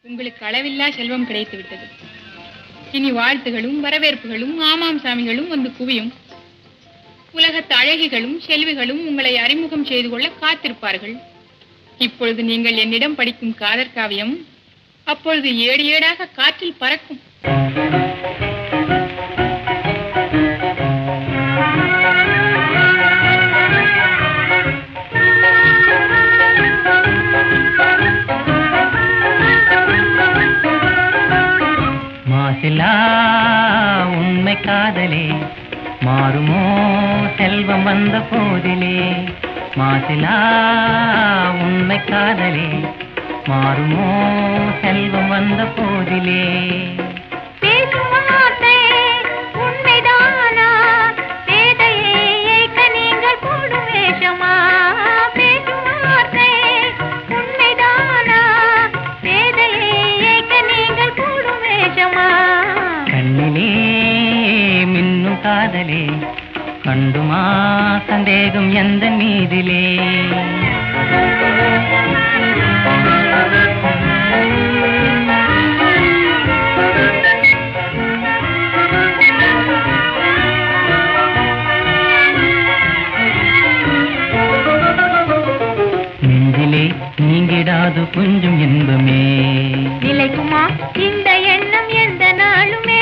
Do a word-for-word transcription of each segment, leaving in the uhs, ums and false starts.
உங்களுக்கு அளவில்லா செல்வம் கிடைத்து விட்டது. இனி வாழ்த்துகளும் வரவேற்புகளும் ஆமாம் சாமிகளும் வந்து குவியும். உலகத்து அழகிகளும் செல்விகளும் உங்களை அறிமுகம் செய்து கொள்ள காத்திருப்பார்கள். இப்பொழுது நீங்கள் என்னிடம் படிக்கும் காதற் காவியம் அப்பொழுது ஏடு ஏடாக காற்றில் பறக்கும். மாசிலா உண்மை காதலே மாறுமோ செல்வம் வந்த போதிலே. மாசிலா உண்மை காதலே மாறுமோ செல்வம் வந்த போதிலே. கண்ணிலே மின்னும் காதலே கண்டுமா சந்தேகம் எந்த மீதிலே. நெஞ்சிலே நீங்கிடாது கொஞ்சம் இன்பமே. நிலைக்குமா இந்த எண்ணம் எந்த நாளுமே.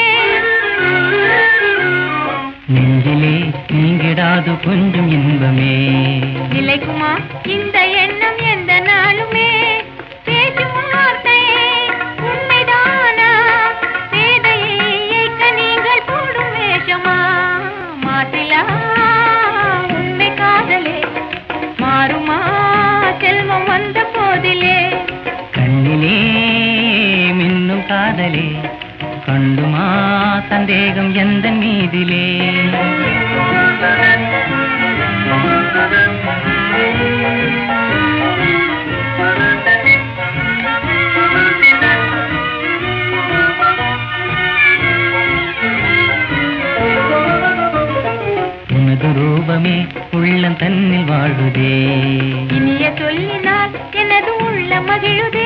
நெஞ்சிலே நீங்கிடாது கொஞ்சம் இன்பமே. நிலைக்குமா இந்த எண்ணம் எந்த நாளுமே. பேசும் வார்த்தை உண்மைதானா வேதையை ஏற்க நீங்கள் போடும் வேஷமா. மாற்றிலா உண்மை காதலே மாறுமா செல்வம் வந்த போதிலே. கண்ணிலே மின்னும் காதலே கண்டுமா சந்தேகம் எந்த மீதிலே. உனது ரூபமே உள்ளம் தன்னில் வாழுதே. இனிய சொல்லினால் எனது உள்ள மகிழுதே.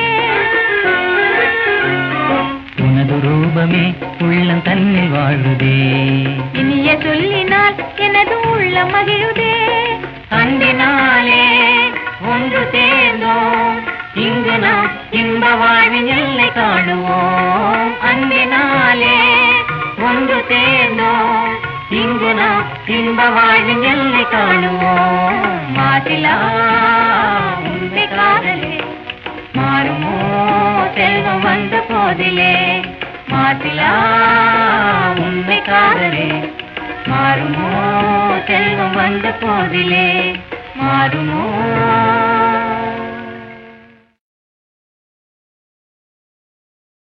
உனது ரூபமே உள்ளம் தன்னில் வாழுதே. இனிய சொல்லினால் எனது உள்ள மகிழுதே. அன்பினாலே ஒன்று சேர்ந்தோம் இங்கு நாம் இன்ப வாழ்வின் எல்லை காணுவோம். அன்பினாலே ஒன்று சேர்ந்தோம் இங்கு நாம் இன்ப வாழ்வின் எல்லை காணுவோம். மாசிலா உண்மை காதலே மாறுமோ செல்வம் வந்த போதிலே. மாசிலா உண்மை காதலே மாறுமோ செல்வம் வந்த போதிலே. மாறுமோ